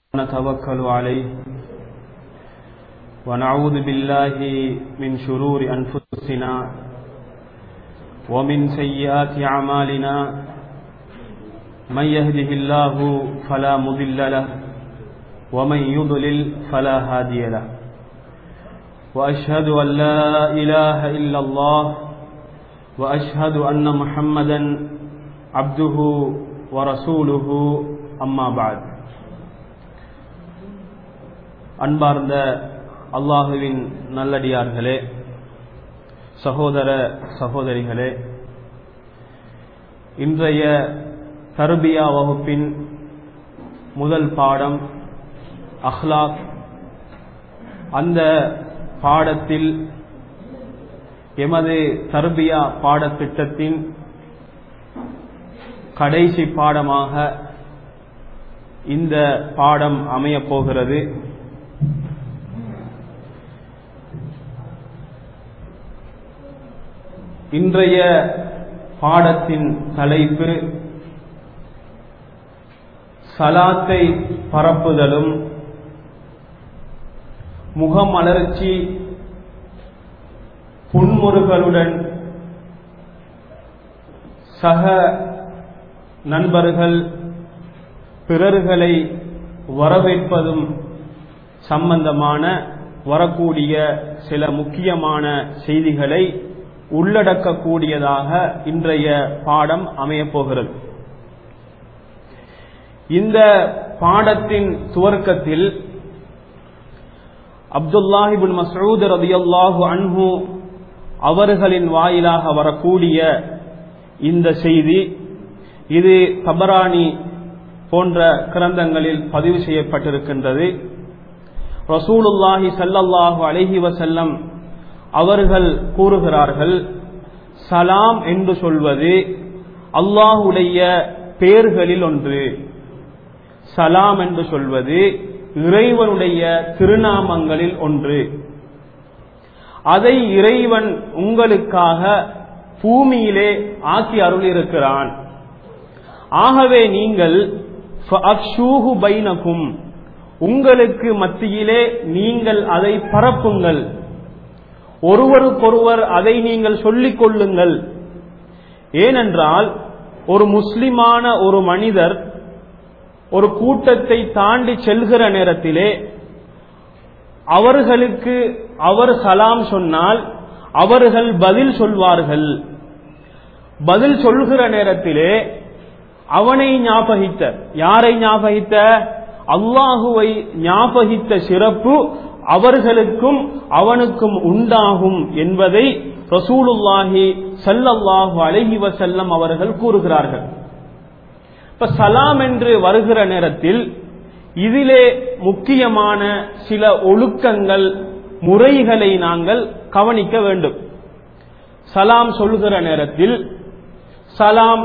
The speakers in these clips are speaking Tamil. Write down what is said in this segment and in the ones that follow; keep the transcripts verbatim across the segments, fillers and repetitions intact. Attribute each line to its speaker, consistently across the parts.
Speaker 1: نتوكل عليه ونعوذ بالله من شرور أنفسنا ومن سيئات أعمالنا من يهده الله فلا مضل له ومن يضلل فلا هادي له وأشهد أن لا إله إلا الله وأشهد أن محمدا عبده ورسوله أما بعد. அன்பார்ந்த அல்லாஹுவின் நல்லடியார்களே, சகோதர சகோதரிகளே, இன்றைய தர்பியா வகுப்பின் முதல் பாடம் அஹ்லாக். அந்த பாடத்தில் எமது தர்பியா பாடத்திட்டத்தின் கடைசி பாடமாக இந்த பாடம் அமையப் போகிறது. இன்றைய பாடத்தின் தலைப்பு சலாத்தை பரப்புதலும் முகமலர்ச்சி புன்முறுகளுடன் சக நண்பர்கள் பிறர்களை வரவேற்பதும் சம்பந்தமான வரக்கூடிய சில முக்கியமான செய்திகளை உள்ளடக்கக்கூடியதாக இன்றைய பாடம் அமையப்போகிறது. இந்த பாடத்தின் துவக்கத்தில் அப்துல்லாஹ் இப்னு மஸ்ஊத் ரலியல்லாஹு அன்ஹு அவர்களின் வாயிலாக வரக்கூடிய இந்த செய்தி, இது தபரானி போன்ற கிரந்தங்களில் பதிவு செய்யப்பட்டிருக்கின்றது. ரசூலுல்லாஹி ஸல்லல்லாஹு அலைஹி வஸல்லம் அவர்கள் கூறுகிறார்கள், சலாம் என்று சொல்வது அல்லாஹுடைய பெயர்களில் ஒன்று. சலாம் என்று சொல்வது இறைவனுடைய திருநாமங்களில் ஒன்று. அதை இறைவன் உங்களுக்காக பூமியிலே ஆக்கி அருளியிருக்கிறான். ஆகவே நீங்கள் ஃபஅஃஷூஹு பைனகும், உங்களுக்கு மத்தியிலே நீங்கள் அதை பரப்புங்கள், ஒருவருக்கொருவர் அதை நீங்கள் சொல்லிக் கொள்ளுங்கள். ஏனென்றால் ஒரு முஸ்லிமான ஒரு மனிதர் ஒரு கூட்டத்தை தாண்டி செல்கிற நேரத்திலே அவர்களுக்கு அவர் சலாம் சொன்னால் அவர்கள் பதில் சொல்வார்கள். பதில் சொல்கிற நேரத்திலே அவனை ஞாபகித்த, யாரை ஞாபகித்த? அல்லாஹுவை ஞாபகித்த சிறப்பு அவர்களுக்கும் அவனுக்கும் உண்டாகும் என்பதை ரசூலுல்லாஹி ஸல்லல்லாஹு அலைஹி வஸல்லம் அவர்கள் கூறுகிறார்கள். இப்ப சலாம் என்று வருகிற நேரத்தில் இதிலே முக்கியமான சில ஒழுக்கங்கள், முறைகளை நாங்கள் கவனிக்க வேண்டும். சலாம் சொல்கிற நேரத்தில் சலாம்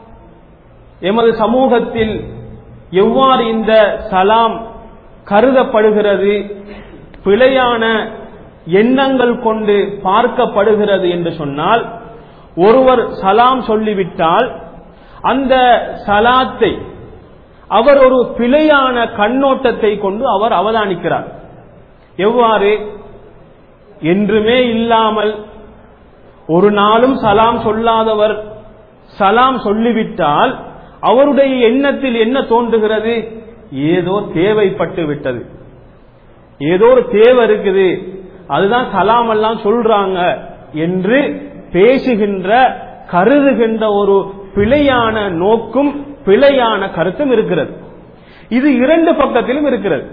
Speaker 1: எமது சமூகத்தில் எவ்வாறு இந்த சலாம் கருதப்படுகிறது, பிழையான எண்ணங்கள் கொண்டு பார்க்கப்படுகிறது என்று சொன்னால், ஒருவர் சலாம் சொல்லிவிட்டால் அந்த சலாத்தை அவர் ஒரு பிழையான கண்ணோட்டத்தை கொண்டு அவர் அவதானிக்கிறார். எவ்வாறு? என்றுமே இல்லாமல் ஒரு நாளும் சலாம் சொல்லாதவர் சலாம் சொல்லிவிட்டால் அவருடைய எண்ணத்தில் என்ன தோன்றுகிறது? ஏதோ தேவைப்பட்டு விட்டது, ஏதோ ஒரு தேவை இருக்குது, அதுதான் சலாம் எல்லாம் சொல்றாங்க என்று பேசுகின்ற, கருதுகின்ற ஒரு பிழையான நோக்கும் பிழையான கருத்தும் இருக்கிறது. இது இரண்டு பக்கத்திலும் இருக்கிறது.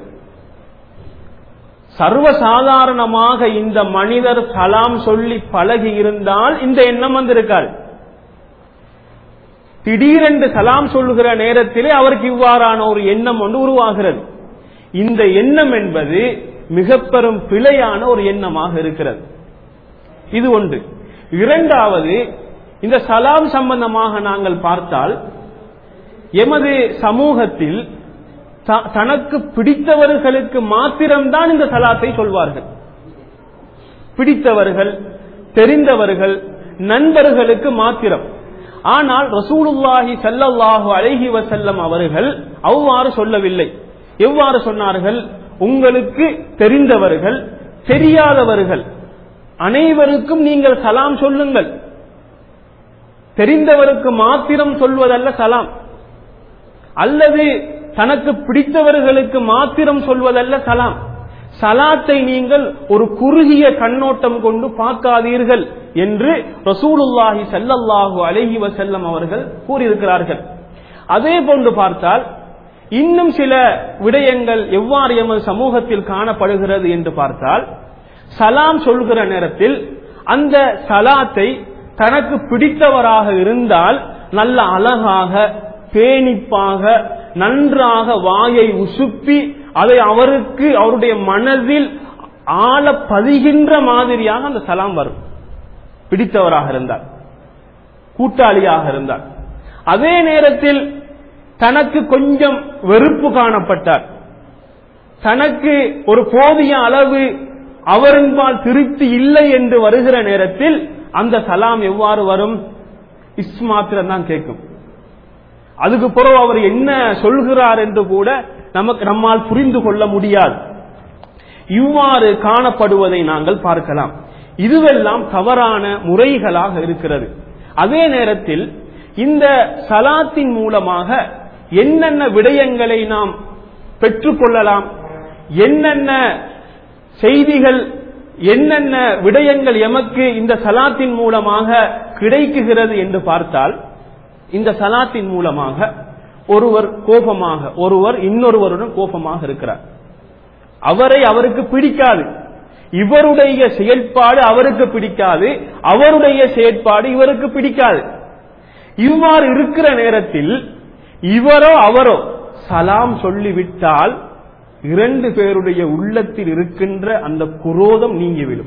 Speaker 1: சர்வசாதாரணமாக இந்த மனிதர் சலாம் சொல்லி பழகி இருந்தால் இந்த எண்ணம் வந்திருக்காது. திடீரென்று சலாம் சொல்லுகிற நேரத்திலே அவருக்கு இவ்வாறான ஒரு எண்ணம் ஒன்று உருவாகிறது. இந்த எண்ணம் என்பது மிக பெரும் பிழையான ஒரு எண்ணமாக இருக்கிறது. இது ஒன்று. இரண்டாவது, இந்த சலாம் சம்பந்தமாக நாங்கள் பார்த்தால் எமது சமூகத்தில் தனக்கு பிடித்தவர்களுக்கு மாத்திரம்தான் இந்த சலாத்தை சொல்வார்கள். பிடித்தவர்கள், தெரிந்தவர்கள், நண்பர்களுக்கு மாத்திரம். ஆனால் ரசூலுல்லாஹி ஸல்லல்லாஹு அலைஹி வஸல்லம் அவர்கள் அவ்வாறு சொல்லவில்லை. எவ்வாறு சொன்னார்கள்? உங்களுக்கு தெரிந்தவர்கள் தெரியாதவர்கள் அனைவருக்கும் நீங்கள் சலாம் சொல்லுங்கள். தெரிந்தவருக்கு மாத்திரம் சொல்வதல்ல சலாம், அல்லது தனக்கு பிடித்தவர்களுக்கு மாத்திரம் சொல்வதல்ல சலாம். சலாத்தை நீங்கள் ஒரு குறுகிய கண்ணோட்டம் கொண்டு பார்க்காதீர்கள் என்று ரசூலுல்லாஹி ஸல்லல்லாஹு அலைஹி வஸல்லம் அவர்கள் கூறியிருக்கிறார்கள். அதே போன்று பார்த்தால் இன்னும் சில விடயங்கள் எவ்வாறு எமது சமூகத்தில் காணப்படுகிறது என்று பார்த்தால், சலாம் சொல்கிற நேரத்தில் அந்த சலாத்தை தனக்கு பிடித்தவராக இருந்தால் நல்ல அழகாக பேணிப்பாக நன்றாக வாயை உசுப்பி அதை அவருக்கு அவருடைய மனதில் ஆழ பதிகின்ற மாதிரியாக அந்த சலாம் வரும், பிடித்தவராக இருந்தார், கூட்டாளியாக இருந்தார். அதே நேரத்தில் தனக்கு கொஞ்சம் வெறுப்பு காணப்பட்டார், தனக்கு ஒரு போதிய அளவு அவரின்பால் திருப்தி இல்லை என்று வருகிற நேரத்தில் அந்த சலாம் எவ்வாறு வரும்? இஸ்மாத்திரம் தான் கேட்கும். அதுக்கு பிறகு அவர் என்ன சொல்கிறார் என்று கூட நமக்கு நம்மால் புரிந்து கொள்ள முடியாது. இவ்வாறு காணப்படுவதை நாங்கள் பார்க்கலாம். இதுவெல்லாம் தவறான முறைகளாக இருக்கிறது. அதே நேரத்தில் இந்த சலாத்தின் மூலமாக என்னென்ன விடயங்களை நாம் பெற்றுக்கொள்ளலாம், என்னென்ன செய்திகள், என்னென்ன விடயங்கள் எமக்கு இந்த சலாத்தின் மூலமாக கிடைக்குகிறது என்று பார்த்தால், இந்த சலாத்தின் மூலமாக ஒருவர் கோபமாக, ஒருவர் இன்னொருவருடன் கோபமாக இருக்கிறார். அவரை அவருக்கு பிடிக்காது, இவருடைய செயல்பாடு அவருக்கு பிடிக்காது, அவருடைய செயல்பாடு இவருக்கு பிடிக்காது. இவ்வாறு இருக்கிற நேரத்தில் இவரோ அவரோ சலாம் சொல்லிவிட்டால் இரண்டு பேருடைய உள்ளத்தில் இருக்கின்ற அந்த குரோதம் நீங்கிவிடும்.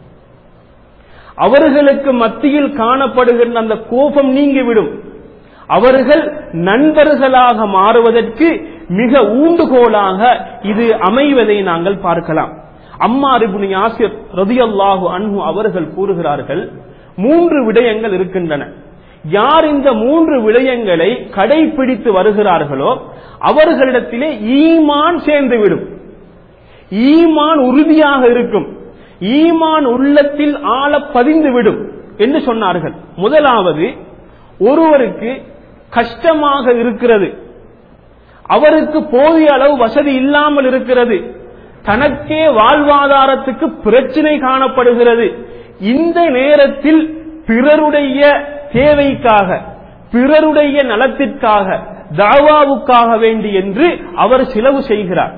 Speaker 1: அவர்களுக்கு மத்தியில் காணப்படுகின்ற அந்த கோபம் நீங்கிவிடும். அவர்கள் நண்பர்களாக மாறுவதற்கு மிக ஊண்டுகோலாக இது அமைவதை நாங்கள் பார்க்கலாம். அம்மார் இப்னு யாசிர் ரலியல்லாஹு அன்ஹு அவர்கள் கூறுகிறார்கள், மூன்று விடயங்கள் இருக்கின்றன. யார் இந்த மூன்று விடயங்களை கடைபிடித்து வருகிறார்களோ அவர்களிடத்திலே ஈமான் சேர்ந்துவிடும், ஈமான் உறுதியாக இருக்கும், ஈமான் உள்ளத்தில் ஆழ பதிந்துவிடும் என்று சொன்னார்கள். முதலாவது, ஒருவருக்கு கஷ்டமாக இருக்கிறது, அவருக்கு போதிய அளவு வசதி இல்லாமல் இருக்கிறது, தனக்கே வாழ்வாதாரத்துக்கு பிரச்சனை காணப்படுகிறது. இந்த நேரத்தில் பிறருடைய தேவைக்காக, பிறருடைய நலத்திற்காக, தாவாவுக்காக வேண்டி என்று அவர் செலவு செய்கிறார்.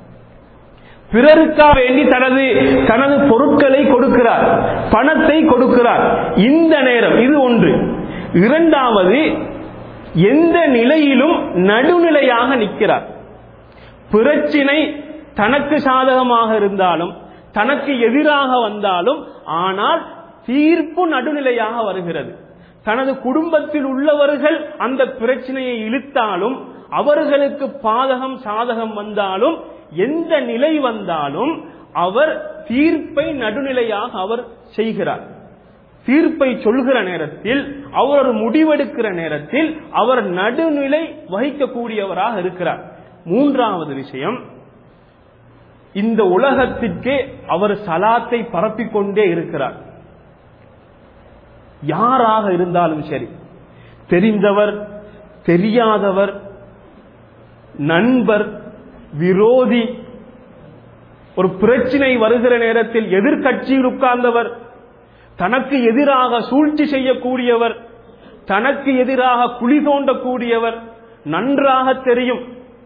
Speaker 1: பிறருக்காக வேண்டி தனது தனது பொருட்களை கொடுக்கிறார், பணத்தை கொடுக்கிறார். இந்த நேரம் இது ஒன்று. இரண்டாவது, எந்த நிலையிலும் நடுநிலையாக நிற்கிறார். பிரச்சினை தனக்கு சாதகமாக இருந்தாலும் தனக்கு எதிராக வந்தாலும் ஆனால் தீர்ப்பு நடுநிலையாக வருகிறது. தனது குடும்பத்தில் உள்ளவர்கள் அந்த பிரச்சனையை இழுத்தாலும் அவர்களுக்கு பாதகம் சாதகம் வந்தாலும் எந்த நிலை வந்தாலும் அவர் தீர்ப்பை நடுநிலையாக அவர் செய்கிறார். தீர்ப்பை சொல்கிற நேரத்தில், அவர் ஒரு முடிவெடுக்கிற நேரத்தில் அவர் நடுநிலை வகிக்கக்கூடியவராக இருக்கிறார். மூன்றாவது விஷயம், இந்த உலகத்திற்கே அவர் சலாத்தை பரப்பிக்கொண்டே இருக்கிறார். யாராக இருந்தாலும் சரி, தெரிந்தவர் தெரியாதவர், நண்பர் விரோதி, ஒரு பிரச்சினை வருகிற நேரத்தில் எதிர்கட்சியில் உட்கார்ந்தவர், தனக்கு எதிராக சூழ்ச்சி செய்யக்கூடியவர், தனக்கு எதிராக குழி தோண்டக்கூடியவர் நன்றாக தெரியும்.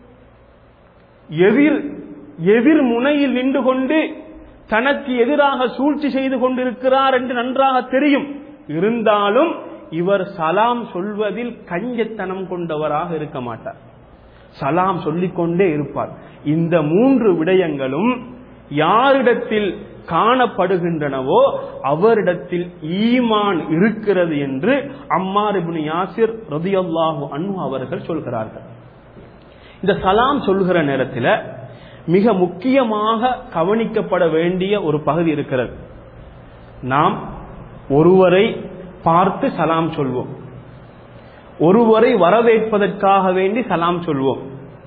Speaker 1: எதிர் எதிர் முனையில் நின்று கொண்டு தனக்கு எதிராக சூழ்ச்சி செய்து கொண்டிருக்கிறார் என்று நன்றாக தெரியும். இருந்தாலும் இவர் சலாம் சொல்வதில் கஞ்சத்தனம் கொண்டவராக இருக்க மாட்டார், சலாம் சொல்லிக்கொண்டே இருப்பார். இந்த மூன்று விடயங்களும் யாரிடத்தில் காணப்படுகின்றனவோ அவரிடத்தில் ஈமான் இருக்கிறது என்று அம்மார் இப்னு யாசிர் ரலியல்லாஹு அன்ஹு அவர்கள் சொல்கிறார்கள். இந்த சலாம் சொல்கிற நேரத்தில் மிக முக்கியமாக கவனிக்கப்பட வேண்டிய ஒரு பகுதி இருக்கிறது. நாம் ஒருவரை பார்த்து சலாம் சொல்வோம், ஒருவரை வரவேற்பதற்காக வேண்டி சலாம் சொல்வோம்,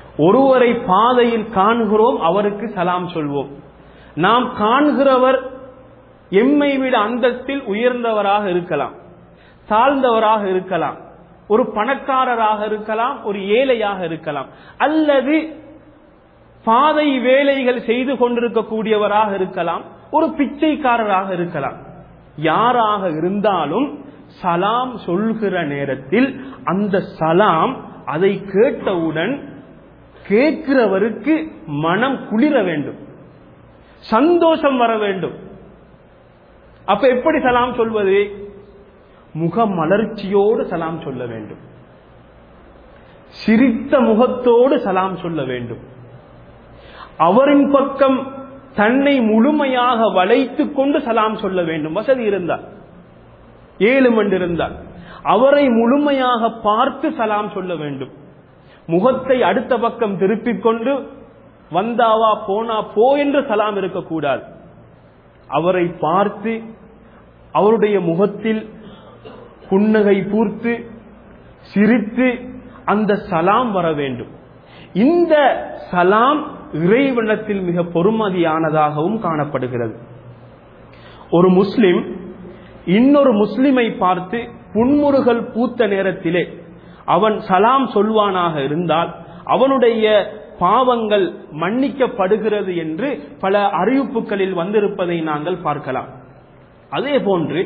Speaker 1: ஒருவரை பாதையில் காண்கிறோம், அவருக்கு சலாம் சொல்வோம். நாம் காண்கிறவர் எம்மை விட அந்தஸ்தில் உயர்ந்தவராக இருக்கலாம், தாழ்ந்தவராக இருக்கலாம், ஒரு பணக்காரராக இருக்கலாம், ஒரு ஏழையாக இருக்கலாம், அல்லது பாதை வேலைகள் செய்து கொண்டிருக்கக்கூடியவராக இருக்கலாம், ஒரு பிச்சைக்காரராக இருக்கலாம். யாராக இருந்தாலும் சலாம் சொல்கிற நேரத்தில் அந்த சலாம் அதை கேட்டவுடன் கேட்கிறவருக்கு மனம் குளிர வேண்டும், சந்தோஷம் வர வேண்டும். அப்ப எப்படி சலாம் சொல்வது? முக மலர்ச்சியோடு சலாம் சொல்ல வேண்டும், சிரித்த முகத்தோடு சலாம் சொல்ல வேண்டும். அவரின் பக்கம் தன்னை முழுமையாக வளைத்துக் கொண்டு சலாம் சொல்ல வேண்டும். வசதி இருந்தால், ஏழு மணி இருந்தால் அவரை முழுமையாக பார்த்து சலாம் சொல்ல வேண்டும். முகத்தை அடுத்த பக்கம் திருப்பிக் கொண்டு வந்தாவா போனா போ என்று சலாம் இருக்கக்கூடாது. அவரை பார்த்து அவருடைய முகத்தில் புன்னகை பூர்த்து சிரித்து அந்த சலாம் வர வேண்டும். இந்த சலாம் இறைவனத்தில் மிக பொறுமதியானதாகவும் காணப்படுகிறது. ஒரு முஸ்லிம் இன்னொரு முஸ்லிமை பார்த்து புன்முறுகல் பூத்த நேரத்திலே அவன் சலாம் சொல்வானாக இருந்தால் அவனுடைய பாவங்கள் மன்னிக்கப்படுகிறது என்று பல அறிவிப்புகளில் வந்திருப்பதை நாங்கள் பார்க்கலாம். அதே போன்று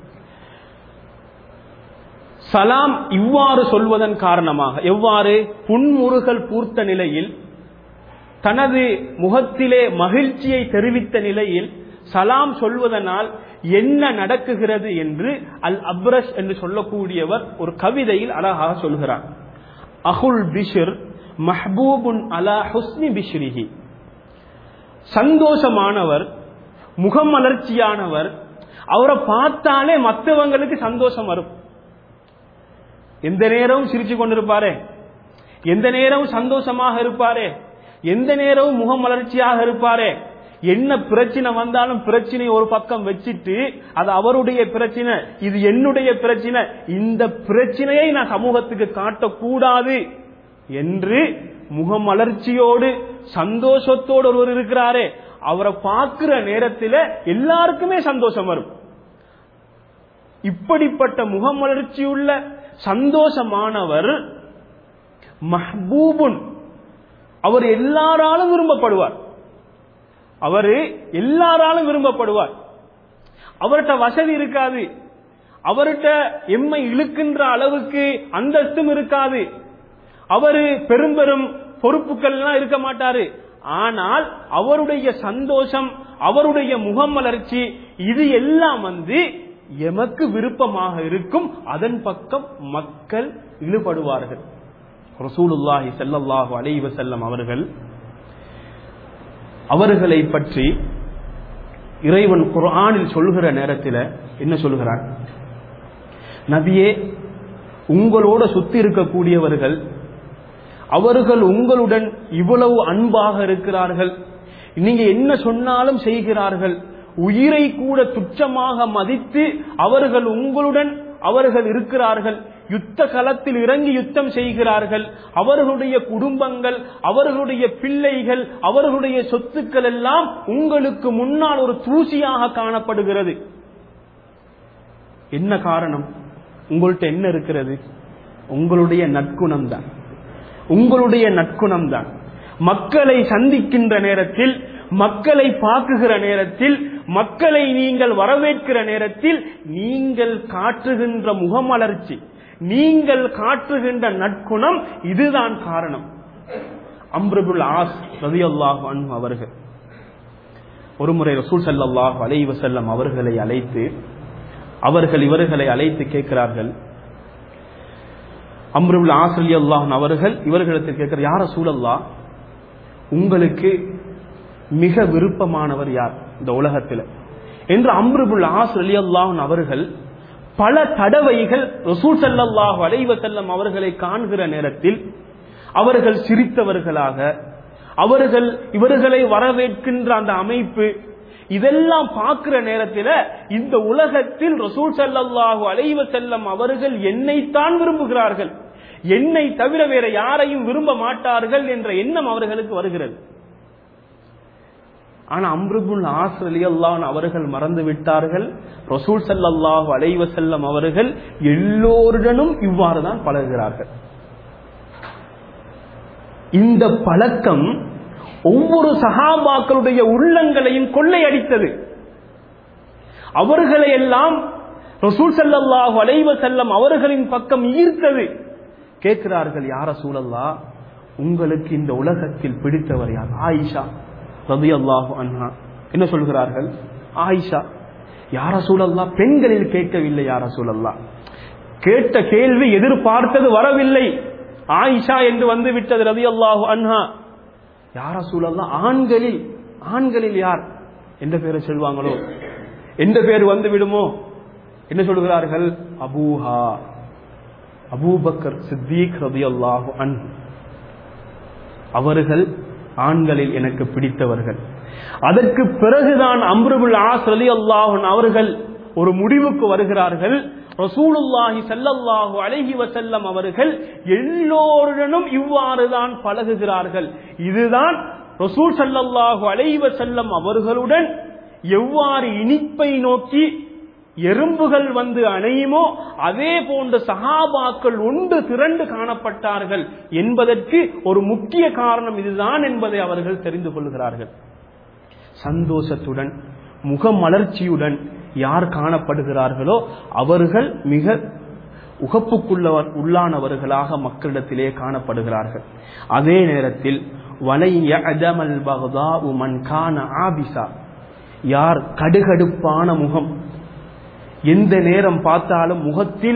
Speaker 1: சலாம் இவ்வாறு சொல்வதன் காரணமாக, எவ்வாறு புன்முறுகல் பூர்த்த நிலையில் தனது முகத்திலே மகிழ்ச்சியை தெரிவித்த நிலையில் சலாம் சொல்வதனால் என்ன நடக்குகிறது என்று அல் அப்ரஷ் என்று சொல்லக்கூடியவர் ஒரு கவிதையில் அழகாக சொல்கிறார். அஹுல் பிஷ்ர் மஹ்பூபுன் அலா ஹுஸ்னி பிஷ்ரிஹி. சந்தோஷமானவர், முகமலர்ச்சியானவர், அவரை பார்த்தாலே மற்றவங்களுக்கு சந்தோஷம் வரும். எந்த நேரமும் சிரிச்சு கொண்டிருப்பாரே, எந்த நேரமும் சந்தோஷமாக இருப்பாரே, எந்த நேரமும் முகமலர்ச்சியாக இருப்பாரே, என்ன பிரச்சனை வந்தாலும் பிரச்சனை ஒரு பக்கம் வச்சிட்டு அது அவருடைய பிரச்சனை, இது என்னுடைய பிரச்சனை, இந்த பிரச்சனையை நான் சமூகத்துக்கு காட்டக்கூடாது என்று முகமலர்ச்சியோடு சந்தோஷத்தோடு ஒருவர் இருக்கிறாரே, அவரை பார்க்கிற நேரத்தில் எல்லாருக்குமே சந்தோஷம் வரும். இப்படிப்பட்ட முகமலர்ச்சியுள்ள சந்தோஷமானவர் மஹ்பூபுன், அவர் எல்லாராலும் விரும்பப்படுவார். அவரு எல்லாராலும் விரும்பப்படுவார். அவர்கிட்ட வசதி இருக்காது, அவர்கிட்ட எம்மை இழுக்கின்ற அளவுக்கு அந்தஸ்தும் இருக்காது, அவரு பெரும் பெரும் பொறுப்புகள் எல்லாம் இருக்க மாட்டாரு. ஆனால் அவருடைய சந்தோஷம், அவருடைய முகமலர்ச்சி, இது எல்லாம் வந்து எமக்கு விருப்பமாக இருக்கும். அதன் பக்கம் மக்கள் ஈடுபடுவார்கள். ரசூலுல்லாஹி ஸல்லல்லாஹு அலைஹி வஸல்லம் அவர்கள் அவர்களை பற்றி இறைவன் குர்ஆனில் சொல்கிற நேரத்தில் என்ன சொல்கிறார்? நபியே, உங்களோட சுத்தி இருக்கக்கூடியவர்கள் அவர்கள் உங்களுடன் இவ்வளவு அன்பாக இருக்கிறார்கள், நீங்க என்ன சொன்னாலும் செய்கிறார்கள், உயிரை கூட துச்சமாக மதித்து அவர்கள் உங்களுடன் அவர்கள் இருக்கிறார்கள், யுத்த களத்தில் இறங்கி யுத்தம் செய்கிறார்கள், அவர்களுடைய குடும்பங்கள், அவர்களுடைய பிள்ளைகள், அவர்களுடைய சொத்துக்கள் எல்லாம் உங்களுக்கு முன்னால் ஒரு தூசியாக காணப்படுகிறது. என்ன காரணம்? உங்கள்கிட்ட என்ன இருக்கிறது? உங்களுடைய நற்குணம் தான், உங்களுடைய நற்குணம் தான். மக்களை சந்திக்கின்ற நேரத்தில், மக்களை பார்க்குகிற நேரத்தில், மக்களை நீங்கள் வரவேற்கிற நேரத்தில் நீங்கள் காட்டுகின்ற முகமலர்ச்சி, நீங்கள் காட்டுகின்ற நற்குணம், இதுதான் காரணம். அம்ர் இப்னுல் ஆஸ் ரலியல்லாஹு அன்ஹு அவர்கள் ஒருமுறை ரசூல் ஸல்லல்லாஹு அலைஹி வஸல்லம் அவர்களை அழைத்து, அவர்கள் இவர்களை அழைத்து கேட்கிறார்கள். அம்ர் இப்னுல் ஆஸ் ரலியல்லாஹு அன்ஹு அவர்கள் இவர்களிடத்தில் கேட்கிறார், யா ரசூலல்லாஹ், உங்களுக்கு மிக விருப்பமானவர் யார் இந்த உலகத்தில் என்று அம்ர் இப்னுல் ஆஸ் ரலியல்லாஹு அன்ஹு அவர்கள் பல தடவைகள் ரசூல் ஸல்லல்லாஹு அலைஹி வஸல்லம் அவர்களை காண்கிற நேரத்தில் அவர்கள் சிரித்தவர்களாக, அவர்கள் இவர்களை வரவேற்கின்ற அந்த அமைப்பு, இதெல்லாம் பார்க்கிற நேரத்தில் இந்த உலகத்தில் ரசூல் ஸல்லல்லாஹு அலைஹி வஸல்லம் அவர்கள் என்னைத்தான் விரும்புகிறார்கள், என்னை தவிர வேற யாரையும் விரும்ப மாட்டார்கள் என்ற எண்ணம் அவர்களுக்கு வருகிறது. ஆனா அம்ர் இப்னுல் ஆஸ் ரலியல்லாஹு அன்ஹு அவர்கள் மறந்து விட்டார்கள், ரசூல் ஸல்லல்லாஹு அலைஹி வஸல்லம் அவர்கள் எல்லோருடனும் இவ்வாறு தான் பழகுகிறார்கள். இந்த பழக்கம் ஒவ்வொரு சஹாபாக்களுடைய உள்ளங்களையும் கொள்ளையடித்தது. அவர்களை எல்லாம் ரசூல் ஸல்லல்லாஹு அலைஹி வஸல்லம் அவர்களின் பக்கம் ஈர்த்தது. கேட்கிறார்கள், யா ரசூலல்லாஹ், உங்களுக்கு இந்த உலகத்தில் பிடித்தவர் யார்? ஆயிஷா ரலியல்லாஹு அன்ஹா. என்ன சொல்கிறார்கள்? ஆயிஷா. யா ரசூலல்லாஹ், பெண்களில் கேட்கவில்லை யா ரசூலல்லாஹ், கேட்ட கேள்வி எதிர்பார்த்தது வரவில்லை, ஆயிஷா என்று வந்து விட்டது ரலியல்லாஹு அன்ஹா. யா ரசூலல்லாஹ், ஆண்களில் ஆண்களில் யார் என்ற பேரை சொல்வாங்களோ, என்ற பேர் வந்து விடுமோ? என்ன சொல்கிறார்கள்? அபூஹா, அபூபக்கர் சித்தீக் ரலியல்லாஹு அன்ஹு. அவர்கள் ஆண்களில் எனக்கு பிடித்தவர்கள். அதற்கு பிறகுதான் அம்ர் இப்னுல் ஆஸ் ரலியல்லாஹு அன்ஹு அவர்கள் ஒரு முடிவுக்கு வருகிறார்கள். ரசூலுல்லாஹி ஸல்லல்லாஹு அலைஹி வஸல்லம் அவர்கள் எல்லோருடனும் இவ்வாறுதான் பழகுகிறார்கள். இதுதான் ரசூல் ஸல்லல்லாஹு அலைஹி வஸல்லம் அவர்களுடன் எவ்வாறு இனிப்பை நோக்கி எறும்புகள் வந்து அணையுமோ அதே போன்ற சஹாபாக்கள் ஒன்று திரண்டு காணப்பட்டார்கள் என்பதற்கு ஒரு முக்கிய காரணம் இதுதான் என்பதை அவர்கள் தெரிந்து கொள்கிறார்கள். சந்தோஷத்துடன் முகமலர்ச்சியுடன் யார் காணப்படுகிறார்களோ அவர்கள் மிக உகப்புக்குள்ளவர் உள்ளானவர்களாக மக்களிடத்திலே காணப்படுகிறார்கள். அதே நேரத்தில் வலைய அதமல் பக்தாஉ மன் கான ஆபிசா, யார் கடுகடுப்பான முகம், எந்த நேரம் பார்த்தாலும் முகத்தில்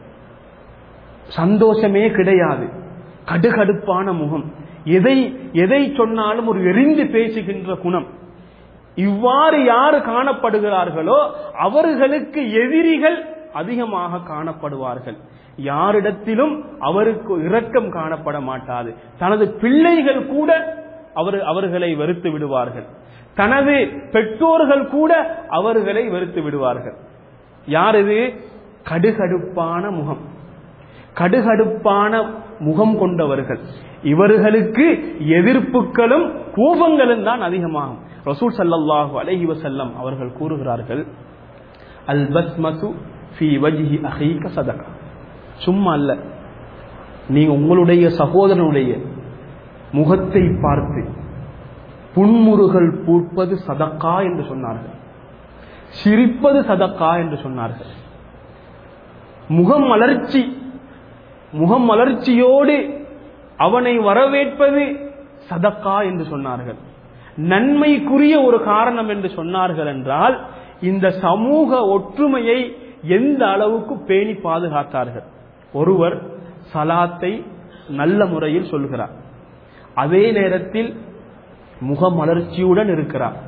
Speaker 1: சந்தோஷமே கிடையாது, கடுகடுப்பான முகம், எதை எதை சொன்னாலும் ஒரு எரிந்து பேசுகின்ற குணம், இவ்வாறு யார் காணப்படுகிறார்களோ அவர்களுக்கு எதிரிகள் அதிகமாக காணப்படுவார்கள். யாரிடத்திலும் அவருக்கு இரக்கம் காணப்பட மாட்டாது. தனது பிள்ளைகள் கூட அவர் அவர்களை வெறுத்து விடுவார்கள். தனது பெற்றோர்கள் கூட அவர்களை வெறுத்து விடுவார்கள். யார் இது? கடுகடுப்பான முகம், கடுகடுப்பான முகம் கொண்டவர்கள். இவர்களுக்கு எதிர்ப்புகளும் கோபங்களும் தான் அதிகமாகும். ரசூல் ஸல்லல்லாஹு அலைஹி வஸல்லம் அவர்கள் கூறுகிறார்கள், அல் பஸ்மது ஃபீ வஜ்ஹி அஹீக சதகா. சும்மா அல்ல, நீங்க உங்களுடைய சகோதரனுடைய முகத்தை பார்த்து புன்முறுகள் பூப்பது சதக்கா என்று சொன்னார்கள். சிரிப்பது சதக்கா என்று சொன்னார்கள். முகம் மலர்ச்சி முகம் மலர்ச்சியோடு அவனை வரவேற்பது சதக்கா என்று சொன்னார்கள். நன்மைக்குரிய ஒரு காரணம் என்று சொன்னார்கள் என்றால் இந்த சமூக ஒற்றுமையை எந்த அளவுக்கு பேணி பாதுகாத்தார்கள். ஒருவர் சலாத்தை நல்ல முறையில் சொல்கிறார், அதே நேரத்தில் முகமலர்ச்சியுடன் இருக்கிறார்.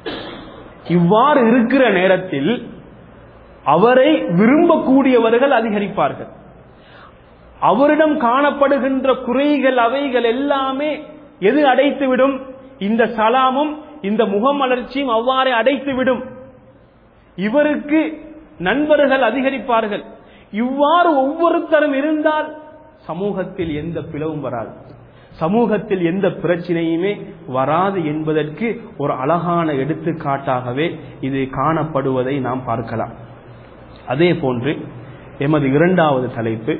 Speaker 1: இவ்வாறு இருக்கிற நேரத்தில் அவரை விரும்பக்கூடியவர்கள் அதிகரிப்பார்கள். அவரிடம் காணப்படுகின்ற குறைகள் அவைகள் எல்லாமே எது அடைத்துவிடும்? இந்த சலாமும் இந்த முகமலர்ச்சியும் அவ்வாறே அடைத்துவிடும். இவருக்கு நண்பர்கள் அதிகரிப்பார்கள். இவ்வாறு ஒவ்வொருத்தரும் இருந்தால் சமூகத்தில் எந்த பிளவும் வராது, சமூகத்தில் எந்த பிரச்சனையுமே வராது என்பதற்கு ஒரு அழகான எடுத்துக்காட்டாகவே இது காணப்படுவதை நாம் பார்க்கலாம். அதே போன்று எமது இரண்டாவது தலைப்பு,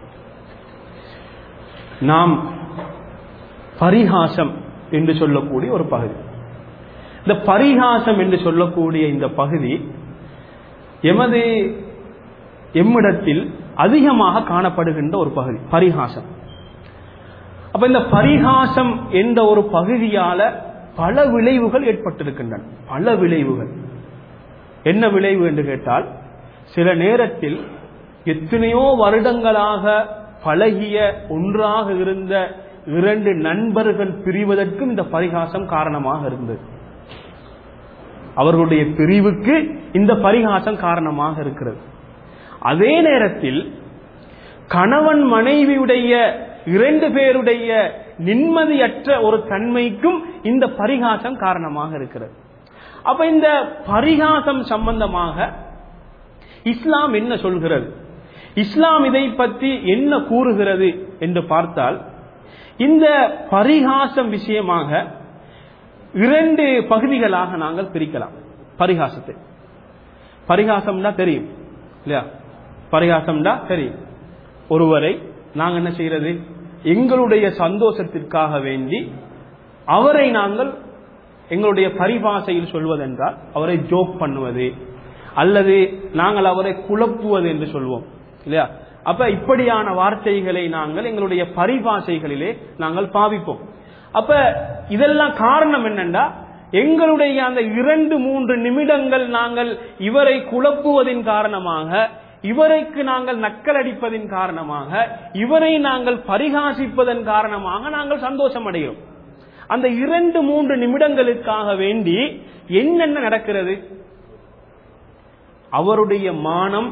Speaker 1: நாம் பரிகாசம் என்று சொல்லக்கூடிய ஒரு பகுதி. இந்த பரிகாசம் என்று சொல்லக்கூடிய இந்த பகுதி எமது எம்மிடத்தில் அதிகமாக காணப்படுகின்ற ஒரு பகுதி பரிகாசம். அப்ப இந்த பரிகாசம் என்ற ஒரு பகுதியால பல விளைவுகள் ஏற்பட்டிருக்கின்றன. பல விளைவுகள். என்ன விளைவு என்று கேட்டால், சில நேரத்தில் எத்தனையோ வருடங்களாக பழகிய ஒன்றாக இருந்த இரண்டு நண்பர்கள் பிரிவதற்கும் இந்த பரிகாசம் காரணமாக இருந்தது. அவர்களுடைய பிரிவுக்கு இந்த பரிகாசம் காரணமாக இருக்கிறது. அதே நேரத்தில் கணவன் மனைவியுடைய இரண்டு பேருடைய நிம்மதியற்ற ஒரு தன்மைக்கும் இந்த பரிகாசம் காரணமாக இருக்கிறது. அப்ப இந்த பரிகாசம் சம்பந்தமாக இஸ்லாம் என்ன சொல்கிறது? இஸ்லாம் இதை பற்றி என்ன கூறுகிறது என்று பார்த்தால், இந்த பரிகாசம் விஷயமாக இரண்டு பகுதிகளாக நாங்கள் பிரிக்கலாம். பரிகாசத்தை பரிகாசம்னா தெரியும் இல்லையா? பரிகாசம்னா தெரியும். ஒருவரை நாங்கள் என்ன செய்யறது, எங்களுடைய சந்தோஷத்திற்காக வேண்டி அவரை நாங்கள் எங்களுடைய பரிபாஷையில் சொல்வதென்றால் அவரை ஜோக் பண்ணுவது அல்லது நாங்கள் அவரை குழப்புவது என்று சொல்வோம் இல்லையா? அப்ப இப்படியான வார்த்தைகளை நாங்கள் எங்களுடைய பரிபாஷைகளிலே நாங்கள் பாவிப்போம். அப்ப இதெல்லாம் காரணம் என்னன்னா, எங்களுடைய அந்த இரண்டு மூன்று நிமிடங்கள் நாங்கள் இவரை குழப்புவதின் காரணமாக, இவரைக்கு நாங்கள் நக்கல் அடிப்பதின் காரணமாக, இவரை நாங்கள் பரிகாசிப்பதன் காரணமாக நாங்கள் சந்தோஷம் அடைகிறோம். அந்த இரண்டு மூன்று நிமிடங்களுக்காக வேண்டி என்னென்ன நடக்கிறது? அவருடைய மானம்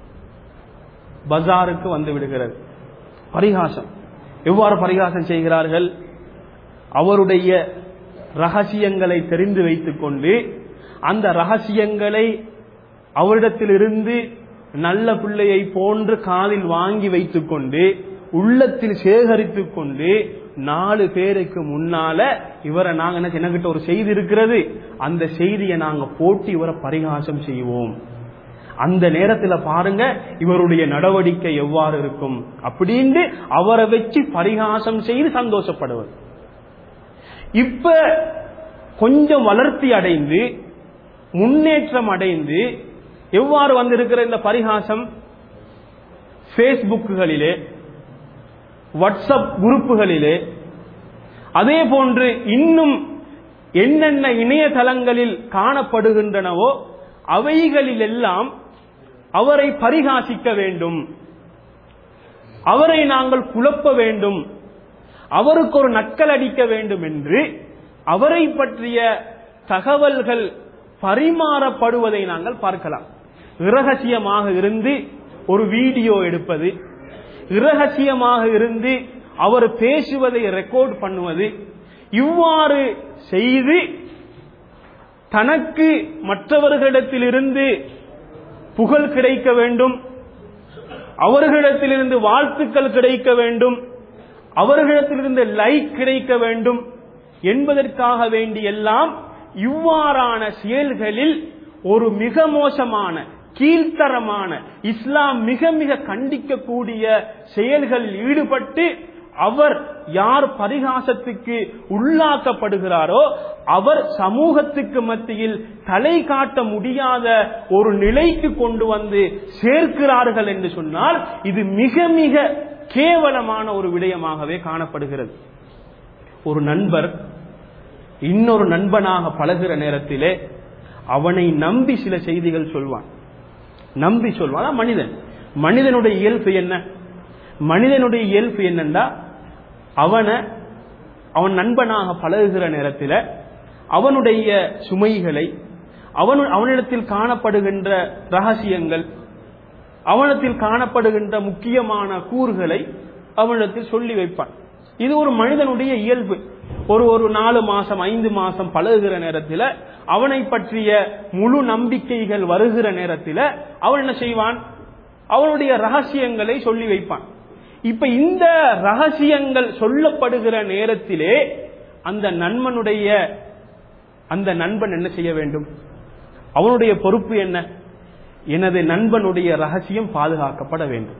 Speaker 1: பஜாருக்கு வந்து விடுகிறது. பரிகாசம் எவ்வாறு பரிகாசம் செய்கிறார்கள்? அவருடைய ரகசியங்களை தெரிந்து வைத்துக் கொண்டு அந்த ரகசியங்களை அவரிடத்திலிருந்து நல்ல பிள்ளையை போன்று காதில் வாங்கி வைத்துக் கொண்டு உள்ளத்தில் சேகரித்துக் கொண்டு நாலு பேருக்கு முன்னால இவரை நாங்க எனக்கிட்ட ஒரு செய்தி இருக்கிறது, அந்த செய்தியை நாங்க போட்டு இவரை பரிகாசம் செய்வோம். அந்த நேரத்தில் பாருங்க இவருடைய நடவடிக்கை எவ்வாறு இருக்கும் அப்படின்னு அவரை வச்சு பரிகாசம் செய்து சந்தோஷப்படுவது. இப்ப கொஞ்சம் வளர்ச்சி அடைந்து முன்னேற்றம் அடைந்து எவ்வாறு வந்திருக்கிற இந்த பரிகாசம்? பேஸ்புக்குகளிலே, வாட்ஸ்அப் குரூப்புகளிலே, அதே போன்று இன்னும் என்னென்ன இணையதளங்களில் காணப்படுகின்றனவோ அவைகளில் எல்லாம் அவரை பரிகாசிக்க வேண்டும், அவரை நாங்கள் குழப்ப வேண்டும், அவருக்கு ஒரு நக்கல் அடிக்க வேண்டும் என்று அவரை பற்றிய தகவல்கள் பரிமாறப்படுவதை நாங்கள் பார்க்கலாம். இரகசியமாக இருந்து ஒரு வீடியோ எடுப்பது, இரகசியமாக இருந்து அவர் பேசுவதை ரெக்கார்ட் பண்ணுவது, இவ்வாறு செய்து தனக்கு மற்றவர்களிடத்திலிருந்து புகழ் கிடைக்க வேண்டும், அவர்களிடத்திலிருந்து வாழ்த்துக்கள் கிடைக்க வேண்டும், அவர்களிடத்திலிருந்து லைக் கிடைக்க வேண்டும் என்பதற்காக வேண்டி எல்லாம் இவ்வாறான செயல்களில் ஒரு மிக மோசமான கீழ்த்தரமான இஸ்லாம் மிக மிக கண்டிக்கக்கூடிய செயல்களில் ஈடுபட்டு அவர் யார் பரிகாசத்துக்கு உள்ளாக்கப்படுகிறாரோ அவர் சமூகத்துக்கு மத்தியில் தலை காட்ட முடியாத ஒரு நிலைக்கு கொண்டு வந்து சேர்க்கிறார்கள் என்று சொன்னால் இது மிக மிக கேவலமான ஒரு விடயமாகவே காணப்படுகிறது. ஒரு நண்பர் இன்னொரு நண்பனாக பழகிற நேரத்திலே அவனை நம்பி சில செய்திகள் சொல்வான், நம்பி சொல்வான். மனிதன் மனிதனுடைய இயல்பு என்ன? மனிதனுடைய இயல்பு என்னன்னா, அவனை அவன் நண்பனாக பழகுகிற நேரத்தில் அவனுடைய சுமைகளை, அவன் அவனிடத்தில் காணப்படுகின்ற ரகசியங்கள், அவனிடத்தில் காணப்படுகின்ற முக்கியமான கூறுகளை அவனிடத்தில் சொல்லி வைப்பான். இது ஒரு மனிதனுடைய இயல்பு. ஒரு ஒரு நாலு மாசம் ஐந்து மாசம் பழகுகிற நேரத்தில் அவனை பற்றிய முழு நம்பிக்கைகள் வருகிற நேரத்தில் அவன் என்ன செய்வான்? அவனுடைய ரகசியங்களை சொல்லி வைப்பான். இப்ப இந்த ரகசியங்கள் சொல்லப்படுகிற நேரத்திலே அந்த நண்பனுடைய அந்த நண்பன் என்ன செய்ய வேண்டும்? அவனுடைய பொறுப்பு என்ன? எனது நண்பனுடைய ரகசியம் பாதுகாக்கப்பட வேண்டும்,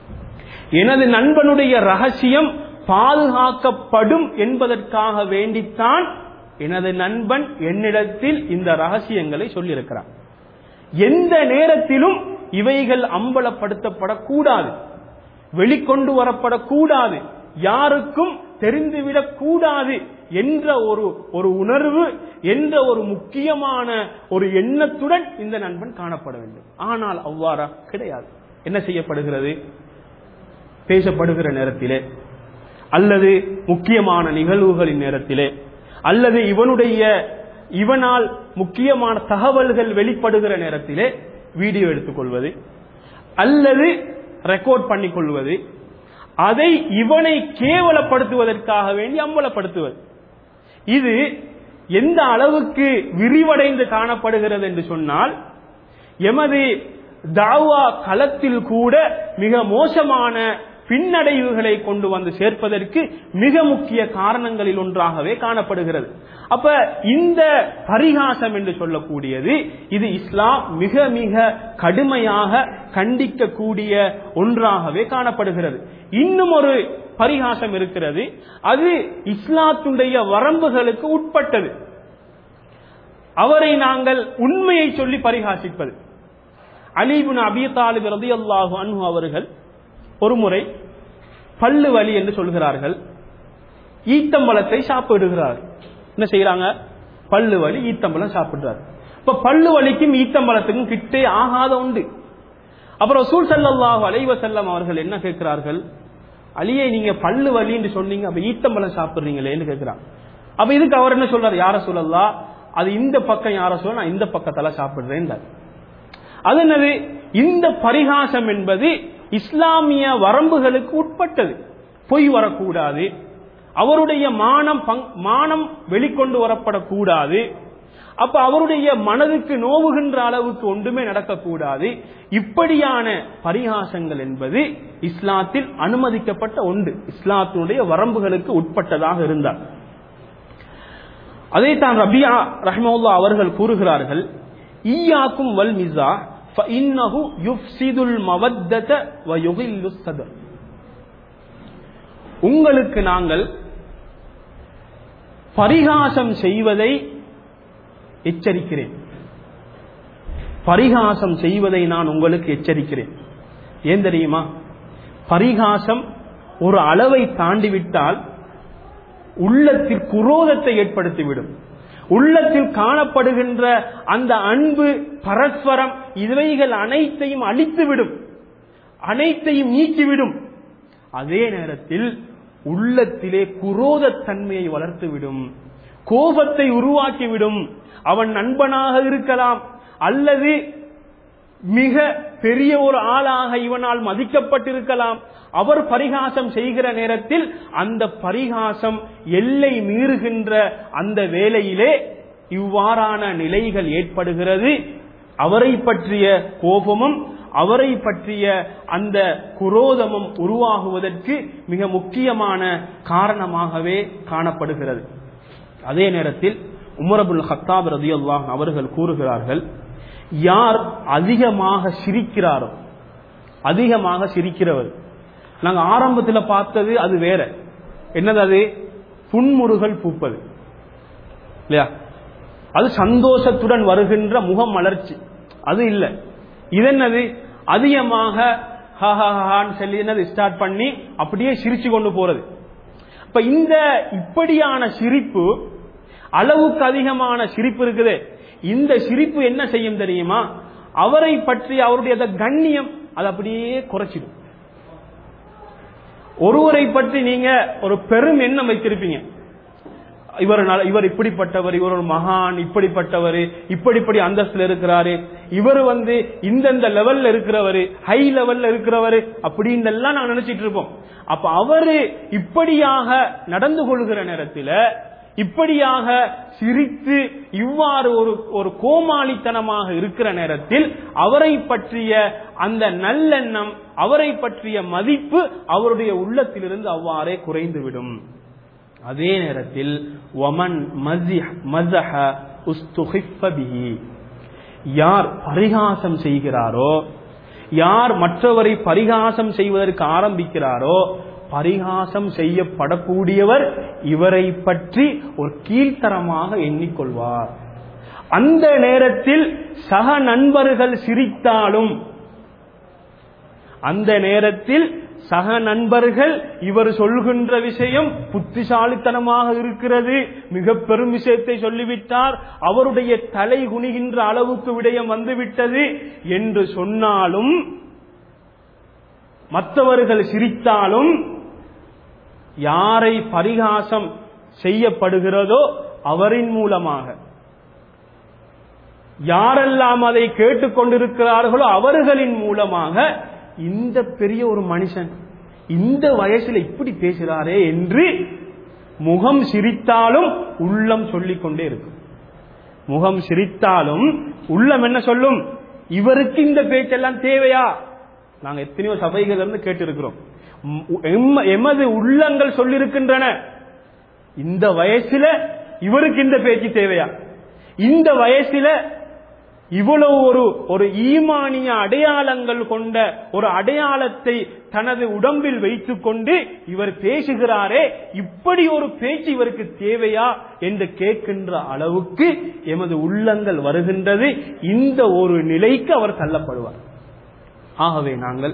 Speaker 1: எனது நண்பனுடைய ரகசியம் பாதுகாக்கப்படும் என்பதற்காக வேண்டித்தான் எனது நண்பன் என்னிடத்தில் இந்த ரகசியங்களை சொல்லியிருக்கிறார். எந்த நேரத்திலும் இவைகள் அம்பலப்படுத்தப்படக்கூடாது, வெளிக்கொண்டு வரப்படக்கூடாது, யாருக்கும் தெரிந்துவிடக் கூடாது என்ற ஒரு ஒரு உணர்வு, என்ற ஒரு முக்கியமான ஒரு எண்ணத்துடன் இந்த நண்பன் காணப்பட வேண்டும். ஆனால் அவ்வாறா கிடையாது. என்ன செய்யப்படுகிறது? பேசப்படுகிற நேரத்திலே அல்லது முக்கியமான நிகழ்வுகளின் நேரத்திலே அல்லது இவனுடைய இவனால் முக்கியமான தகவல்கள் வெளிப்படுகிற நேரத்திலே வீடியோ எடுத்துக்கொள்வது அல்லது ரெக்கார்ட் பண்ணிக் கொள்வது, அதை இவனை கேவலப்படுத்துவதற்காக வேண்டி அம்பலப்படுத்துவது. இது எந்த அளவுக்கு விரிவடைந்து காணப்படுகிறது என்று சொன்னால், எமது தாவா களத்தில் கூட மிக மோசமான பின்னடைவுகளை கொண்டு வந்து சேர்ப்பதற்கு மிக முக்கிய காரணங்களில் ஒன்றாகவே காணப்படுகிறது. அப்ப இந்த பரிகாசம் என்று சொல்லக்கூடியது இது இஸ்லாம் மிக மிக கடுமையாக கண்டிக்கக்கூடிய ஒன்றாகவே காணப்படுகிறது. இன்னும் ஒரு பரிகாசம் இருக்கிறது, அது இஸ்லாத்துடைய வரம்புகளுக்கு உட்பட்டது. அவரை நாங்கள் உண்மையை சொல்லி பரிகாசிப்பது. அலி இப்னு அபீ தாலிப் ரலியல்லாஹு அன்ஹு அவர்கள் ஒரு முறை பல்லு வலி என்று சொல்கிறார்கள், ஈத்தம்பழத்தை சாப்பிடுகிறார். என்ன செய்யறாங்க? பல்லு வலி, ஈத்தம்பழம் சாப்பிடுறார். இப்ப பல்லு வலிக்கும் ஈத்தம்பழத்துக்கும் கிட்டே ஆகாத உண்டு. அப்புறம் ரசூல் ஸல்லல்லாஹு அலைஹி வஸல்லம் அவர்கள் என்ன கேட்கிறார்கள்? அலியே, நீங்க பல்லு வலி என்று சொன்னீங்க, அப்ப ஈத்தம்பழம் சாப்பிடுறீங்களேன்னு கேட்கிறாங்க. அப்ப இதுக்கு அவர் என்ன சொல்றாரு? யார சொல்லலாம், அது இந்த பக்கம் யார சொல்ல, நான் இந்த பக்கத்தால சாப்பிடுறேன். அது என்னது? இந்த பரிகாசம் என்பது இஸ்லாமிய வரம்புகளுக்கு உட்பட்டது. பொய் வரக்கூடாது, அவருடைய மானம் மானம் வெளிக்கொண்டு வரப்படக்கூடாது, அப்ப அவருடைய மனதுக்கு நோவுகின்ற அளவுக்கு ஒன்றுமே நடக்கக்கூடாது. இப்படியான பரிகாசங்கள் என்பது இஸ்லாத்தில் அனுமதிக்கப்பட்ட ஒன்று, இஸ்லாத்தினுடைய வரம்புகளுக்கு உட்பட்டதாக இருந்தார். அதைத்தான் ரபியா ரஹ்மத்துல்லாஹி அவர்கள் கூறுகிறார்கள், ஈயாக்கும் வல் மிஸா ஃபஇன்னஹு யுஃப்ஸிதுல் மவத்தத வ யுகில்லுஸ் ஸத்ர். உங்களுக்கு நாங்கள் பரிகாசம் செய்வதை எச்சரிக்கிறேன், பரிகாசம் செய்வதை நான் உங்களுக்கு எச்சரிக்கிறேன். ஏன் தெரியுமா? பரிகாசம் ஒரு அளவை தாண்டிவிட்டால் உள்ளத்தில் குரோதத்தை ஏற்படுத்திவிடும். உள்ளத்தில் காணப்படுகின்ற அந்த அன்பு, பரஸ்பரம், இவைகள் அனைத்தையும் அழித்துவிடும், அனைத்தையும் நீக்கிவிடும். அதே நேரத்தில் உள்ளத்திலே குரோதத்தன்மையை வளர்த்துவிடும், கோபத்தை உருவாக்கிவிடும். அவன் நண்பனாக இருக்கலாம், அல்லது மிக பெரிய ஒரு ஆளாக இவனால் மதிக்கப்பட்டிருக்கலாம். அவர் பரிகாசம் செய்கிற நேரத்தில் அந்த பரிகாசம் எல்லை மீறுகின்ற அந்த வேளையிலே இவ்வாறான நிலைகள் ஏற்படுகிறது. அவரை பற்றிய கோபமும் அவரை பற்றிய அந்த குரோதமும் உருவாகுவதற்கு மிக முக்கியமான காரணமாகவே காணப்படுகிறது. அதே நேரத்தில் உமர் இப்னு கத்தாப் ரலியல்லாஹு அன்ஹு அவர்கள் கூறுகிறார்கள், யார் அதிகமாக சிரிக்கிறாரோ, அதிகமாக சிரிக்கிறவர், நாங்க ஆரம்பத்தில் பார்த்தது அது வேற, என்னது? அது புன்முறுகள் பூப்பது இல்லையா? அது சந்தோஷத்துடன் வருகின்ற முகம் மலர்ச்சி, அது இல்ல. இது என்னது? அதிகமாக சொல்லி என்னது ஸ்டார்ட் பண்ணி அப்படியே சிரிச்சு கொண்டு போறது. இப்ப இந்த இப்படியான சிரிப்பு, அளவுக்கு அதிகமான சிரிப்பு இருக்குது, இந்த சிரிப்பு என்ன செய்யும் தெரியுமா? அவரை பற்றி அவருடைய கண்ணியம் அது அப்படியே குறைச்சிடும். ஒருவரை பற்றி நீங்க ஒரு பெரும் எண்ணம் வைத்திருப்பீங்க, இவர் இவர் இப்படிப்பட்டவர், இவர் ஒரு மகான், இப்படிப்பட்டவர், இப்படிப்படி அந்தஸ்துல இருக்கிறாரு, இவர் வந்து இந்தந்த லெவல்ல இருக்கிறவரு, ஹை லெவல்ல இருக்கிறவரு, அப்படின்னு எல்லாம் நாங்க நினைச்சிட்டு இருப்போம். அப்ப அவரு இப்படியாக நடந்து கொள்கிற நேரத்தில், இப்படியாக சிரித்து இவ்வாறு ஒரு ஒரு கோமாளித்தனமாக இருக்கிற நேரத்தில் அவரை பற்றிய அந்த நல்லெண்ணம், அவரை பற்றிய மதிப்பு அவருடைய உள்ளத்திலிருந்து அவ்வாறே குறைந்துவிடும். அதே நேரத்தில் வமன் மஸஹ உஸ்துஹிஃப பிஹி, யார் பரிகாசம் செய்கிறாரோ, யார் மற்றவரை பரிகாசம் செய்வதற்கு ஆரம்பிக்கிறாரோ, பரிகாசம் செய்யப்படக்கூடியவர் இவரை பற்றி ஒரு கீழ்த்தரமாக எண்ணிக்கொள்வார். அந்த நேரத்தில் சக நண்பர்கள் சிரித்தாலும், அந்த நேரத்தில் சக நண்பர்கள் இவர் சொல்கின்ற விஷயம் புத்திசாலித்தனமாக இருக்கிறது, மிக பெரும் விஷயத்தை சொல்லிவிட்டார், அவருடைய தலை குனிகின்ற அளவுக்கு விடயம் வந்துவிட்டது என்று சொன்னாலும், மற்றவர்கள் சிரித்தாலும், யாரை பரிகாசம் செய்யப்படுகிறதோ அவரின் மூலமாக, யாரெல்லாம் அதை கேட்டுக்கொண்டிருக்கிறார்களோ அவர்களின் மூலமாக, இந்த பெரிய ஒரு மனுஷன் இந்த வயசுல இப்படி பேசுகிறாரே என்று முகம் சிரித்தாலும் உள்ளம் சொல்லிக் கொண்டே இருக்கும். முகம் சிரித்தாலும் உள்ளம் என்ன சொல்லும்? இவருக்கு இந்த பேச்செல்லாம் தேவையா? நாங்க எத்தனையோ சபைகள் இருந்து கேட்டு இருக்கிறோம். எமது உள்ளங்கள் சொல்லிருக்கின்றன, இந்த வயசுல இவருக்கு இந்த பேச்சு தேவையா? இந்த வயசுல இவ்வளவு ஒரு ஒரு ஈமானிய அடையாளங்கள் கொண்ட ஒரு அடையாளத்தை தனது உடம்பில் வைத்துக் கொண்டு இவர் பேசுகிறாரே, இப்படி ஒரு பேச்சு இவருக்கு தேவையா என்று கேட்கின்ற அளவுக்கு எமது உள்ளங்கள் வருகின்றது. இந்த ஒரு நிலைக்கு அவர் தள்ளப்படுவார். ஆகவே நாங்கள்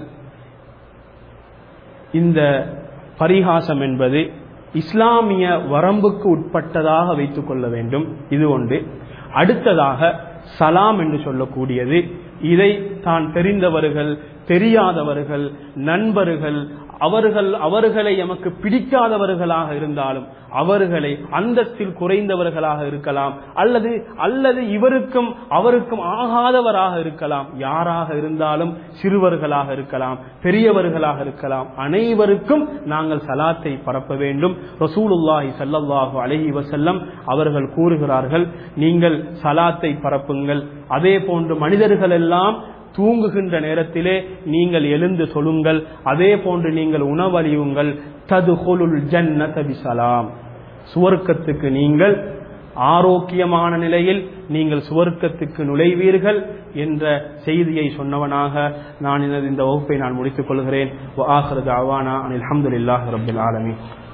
Speaker 1: இந்த பரிகாசம் என்பது இஸ்லாமிய வரம்புக்கு உட்பட்டதாக வைத்துக் கொள்ள வேண்டும். இது ஒன்று. அடுத்ததாக சலாம் என்று சொல்லக்கூடியது, இதை தான் தெரிந்தவர்கள் தெரியாதவர்கள் நண்பர்கள் அவர்கள் அவர்களை எமக்கு பிடிக்காதவர்களாக இருந்தாலும், அவர்களை அந்தஸ்தில் குறைந்தவர்களாக இருக்கலாம், அல்லது அல்லது இவருக்கும் அவருக்கும் ஆகாதவராக இருக்கலாம், யாராக இருந்தாலும் சிறுவர்களாக இருக்கலாம் பெரியவர்களாக இருக்கலாம், அனைவருக்கும் நாங்கள் சலாத்தை பரப்ப வேண்டும். ரசூலுல்லாஹி ஸல்லல்லாஹு அலைஹி வஸல்லம் அவர்கள் கூறுகிறார்கள், நீங்கள் சலாத்தை பரப்புங்கள். அதே போன்று மனிதர்கள் எல்லாம் தூங்குகின்ற நேரத்திலே நீங்கள் எழுந்து சொல்லுங்கள். அதே போன்று நீங்கள் உணவளியுங்கள். ததுகுலுல் ஜன்னத பிஸலாம், சுவர்க்கத்துக்கு நீங்கள் ஆரோக்கியமான நிலையில் நீங்கள் சுவர்க்கத்துக்கு நுழைவீர்கள் என்ற செய்தியை சொன்னவனாக நான் இந்த வகுப்பை நான் முடித்துக் கொள்கிறேன். வ ஆகிரு தஅவானா அனில் ஹம்துலில்லாஹி ரப்பில் ஆலமீன்.